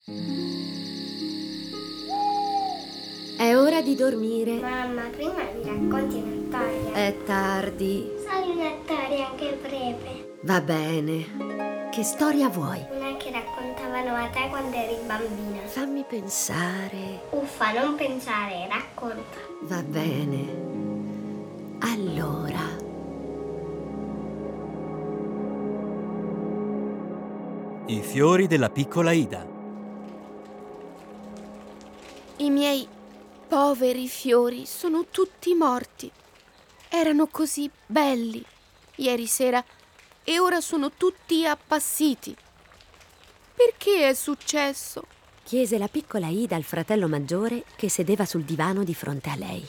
È ora di dormire. Mamma, prima mi racconti una storia. È tardi. Solo una storia anche breve. Va bene. Che storia vuoi? Una che raccontavano a te quando eri bambina. Fammi pensare. Uffa, non pensare, racconta. Va bene. Allora. I fiori della piccola Ida. I miei poveri fiori sono tutti morti. Erano così belli ieri sera e ora sono tutti appassiti. Perché è successo? Chiese la piccola Ida al fratello maggiore che sedeva sul divano di fronte a lei.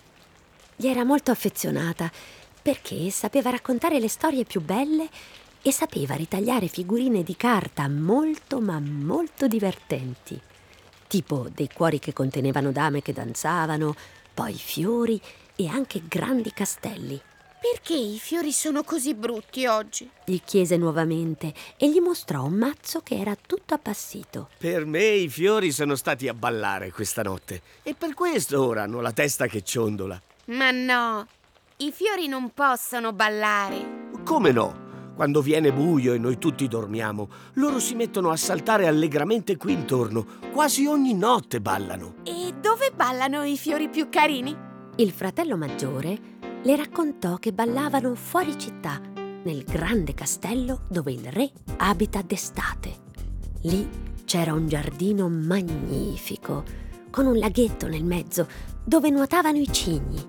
Gli era molto affezionata perché sapeva raccontare le storie più belle e sapeva ritagliare figurine di carta molto ma molto divertenti, tipo dei cuori che contenevano dame che danzavano, poi fiori e anche grandi castelli. Perché i fiori sono così brutti oggi? Gli chiese nuovamente e gli mostrò un mazzo che era tutto appassito. Per me i fiori sono stati a ballare questa notte e per questo ora hanno la testa che ciondola. Ma no, i fiori non possono ballare. Come no? Quando viene buio e noi tutti dormiamo, loro si mettono a saltare allegramente qui intorno. Quasi ogni notte ballano. E dove ballano i fiori più carini? Il fratello maggiore le raccontò che ballavano fuori città, nel grande castello dove il re abita d'estate. Lì c'era un giardino magnifico, con un laghetto nel mezzo, dove nuotavano i cigni.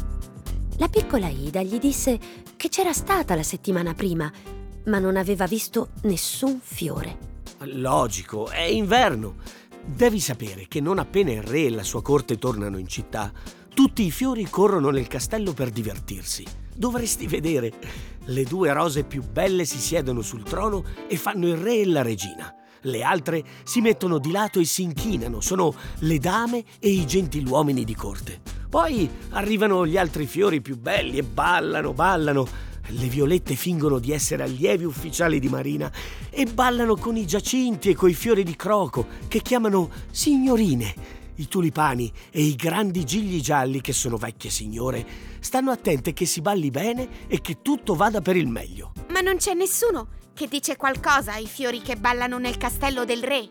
La piccola Ida gli disse che c'era stata la settimana prima, ma non aveva visto nessun fiore. Logico, è inverno. Devi sapere che non appena il re e la sua corte tornano in città, tutti i fiori corrono nel castello per divertirsi. Dovresti vedere. Le due rose più belle si siedono sul trono e fanno il re e la regina. Le altre si mettono di lato e si inchinano. Sono le dame e i gentiluomini di corte. Poi arrivano gli altri fiori più belli e ballano. Le violette fingono di essere allievi ufficiali di marina e ballano con i giacinti e coi fiori di croco che chiamano signorine. I tulipani e i grandi gigli gialli, che sono vecchie signore, stanno attente che si balli bene e che tutto vada per il meglio. Ma non c'è nessuno che dice qualcosa ai fiori che ballano nel castello del re.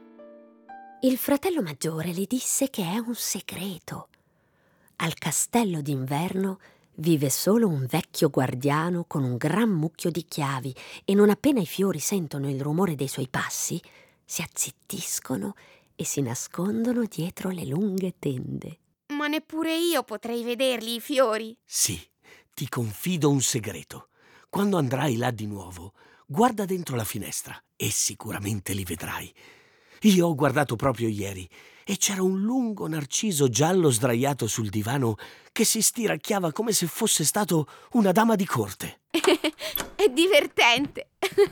Il fratello maggiore le disse che è un segreto. Al castello d'inverno vive solo un vecchio guardiano con un gran mucchio di chiavi e non appena i fiori sentono il rumore dei suoi passi, si azzittiscono e si nascondono dietro le lunghe tende. Ma neppure io potrei vederli i fiori. Sì, ti confido un segreto. Quando andrai là di nuovo, guarda dentro la finestra e sicuramente li vedrai. Io ho guardato proprio ieri e c'era un lungo narciso giallo sdraiato sul divano che si stiracchiava come se fosse stato una dama di corte. È divertente.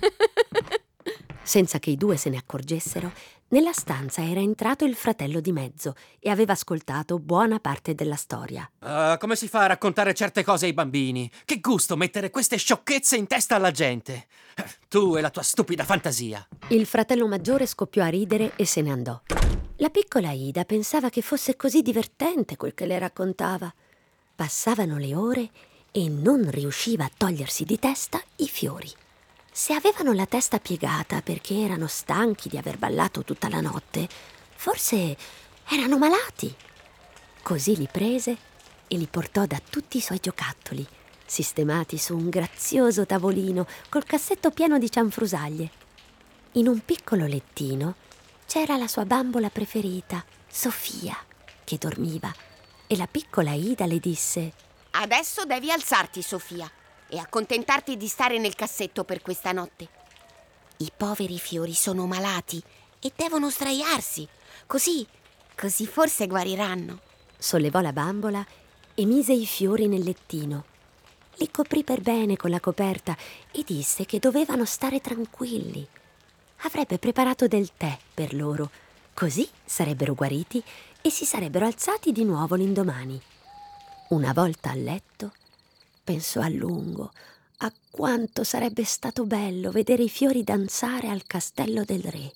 Senza che i due se ne accorgessero, nella stanza era entrato il fratello di mezzo e aveva ascoltato buona parte della storia. Come si fa a raccontare certe cose ai bambini? Che gusto mettere queste sciocchezze in testa alla gente. Tu e la tua stupida fantasia. Il fratello maggiore scoppiò a ridere e se ne andò. La piccola Ida pensava che fosse così divertente quel che le raccontava. Passavano le ore e non riusciva a togliersi di testa i fiori. Se avevano la testa piegata perché erano stanchi di aver ballato tutta la notte, forse erano malati. Così li prese e li portò da tutti i suoi giocattoli, sistemati su un grazioso tavolino col cassetto pieno di cianfrusaglie. In un piccolo lettino c'era la sua bambola preferita, Sofia, che dormiva, e la piccola Ida le disse: Adesso devi alzarti, Sofia, e accontentarti di stare nel cassetto per questa notte. I poveri fiori sono malati e devono sdraiarsi. Così forse guariranno. Sollevò la bambola e mise i fiori nel lettino. Li coprì per bene con la coperta e disse che dovevano stare tranquilli. Avrebbe preparato del tè per loro, così sarebbero guariti e si sarebbero alzati di nuovo l'indomani. Una volta a letto, pensò a lungo a quanto sarebbe stato bello vedere i fiori danzare al castello del re.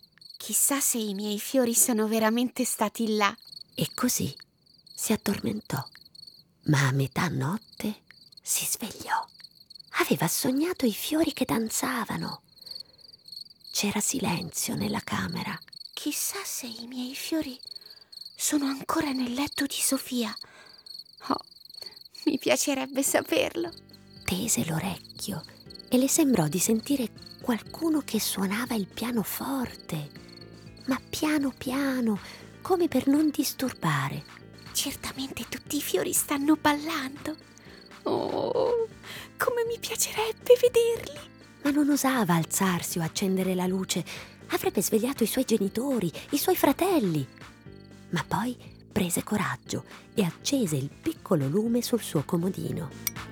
Chissà se i miei fiori sono veramente stati là. E così si addormentò, ma a metà notte si svegliò. Aveva sognato i fiori che danzavano. C'era silenzio nella camera. Chissà se i miei fiori sono ancora nel letto di Sofia. Oh, mi piacerebbe saperlo. Tese l'orecchio e le sembrò di sentire qualcuno che suonava il pianoforte, ma piano piano, come per non disturbare. Certamente tutti i fiori stanno ballando. Oh, come mi piacerebbe vederli. Ma non osava alzarsi o accendere la luce. Avrebbe svegliato i suoi genitori, i suoi fratelli. Ma poi prese coraggio e accese il piccolo lume sul suo comodino.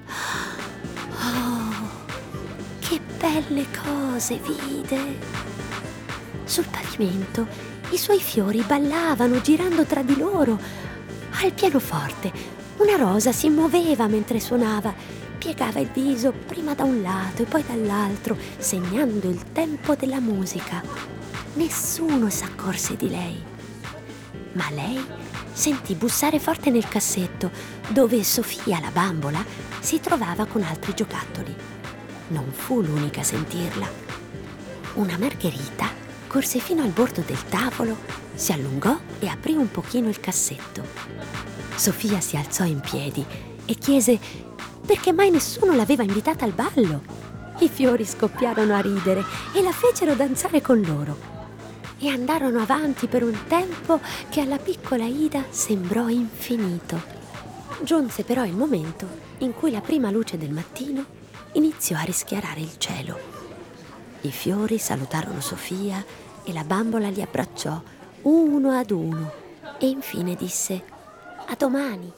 Oh, che belle cose vide! Sul pavimento i suoi fiori ballavano girando tra di loro. Al pianoforte una rosa si muoveva mentre suonava, piegava il viso prima da un lato e poi dall'altro, segnando il tempo della musica. Nessuno s'accorse di lei, ma lei sentì bussare forte nel cassetto dove Sofia, la bambola, si trovava con altri giocattoli. Non fu l'unica a sentirla. Una margherita corse fino al bordo del tavolo, si allungò e aprì un pochino il cassetto. Sofia si alzò in piedi e chiese perché mai nessuno l'aveva invitata al ballo. I fiori scoppiarono a ridere e la fecero danzare con loro. E andarono avanti per un tempo che alla piccola Ida sembrò infinito. Giunse però il momento in cui la prima luce del mattino iniziò a rischiarare il cielo. I fiori salutarono Sofia e la bambola li abbracciò uno ad uno e infine disse: "A domani".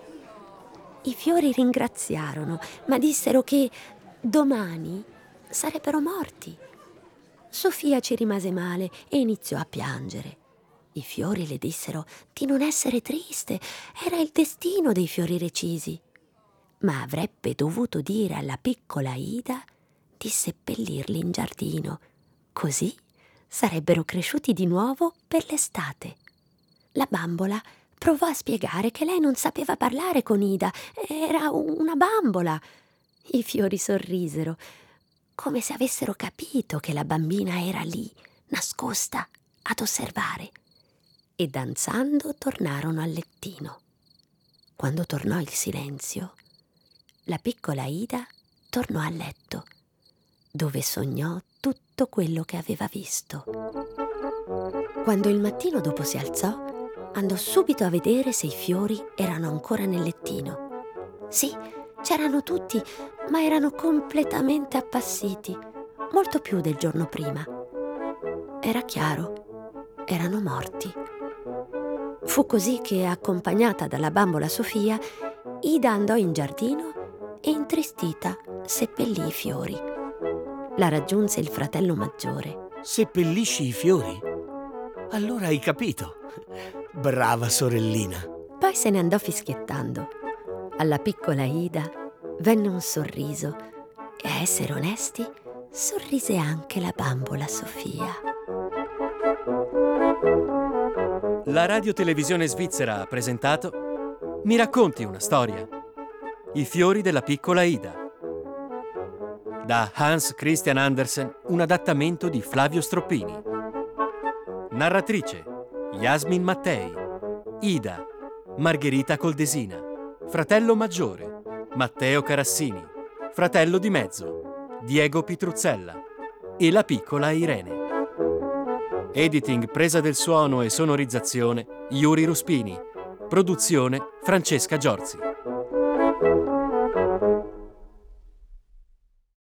I fiori ringraziarono, ma dissero che domani sarebbero morti. Sofia ci rimase male e iniziò a piangere. I fiori le dissero di non essere triste, era il destino dei fiori recisi. Ma avrebbe dovuto dire alla piccola Ida di seppellirli in giardino, così sarebbero cresciuti di nuovo per l'estate. La bambola provò a spiegare che lei non sapeva parlare con Ida, era una bambola. I fiori sorrisero, come se avessero capito che la bambina era lì, nascosta, ad osservare, e danzando tornarono al lettino. Quando tornò il silenzio, la piccola Ida tornò a letto, dove sognò tutto quello che aveva visto. Quando il mattino dopo si alzò, andò subito a vedere se i fiori erano ancora nel lettino. Sì, c'erano tutti, ma erano completamente appassiti, molto più del giorno prima. Era chiaro, erano morti. Fu così che, accompagnata dalla bambola Sofia, Ida andò in giardino e, intristita, seppellì i fiori. La raggiunse il fratello maggiore. Seppellisci i fiori? Allora hai capito. Brava sorellina. Poi se ne andò fischiettando. Alla piccola Ida venne un sorriso e, a essere onesti, sorrise anche la bambola Sofia. La radiotelevisione svizzera ha presentato Mi racconti una storia? I fiori della piccola Ida. Da Hans Christian Andersen, un adattamento di Flavio Stroppini. Narratrice Yasmin Mattei. Ida Margherita Coldesina. Fratello maggiore Matteo Carassini. Fratello di mezzo Diego Pitruzzella. E la piccola Irene. Editing, presa del suono e sonorizzazione Yuri Ruspini. Produzione Francesca Giorzi.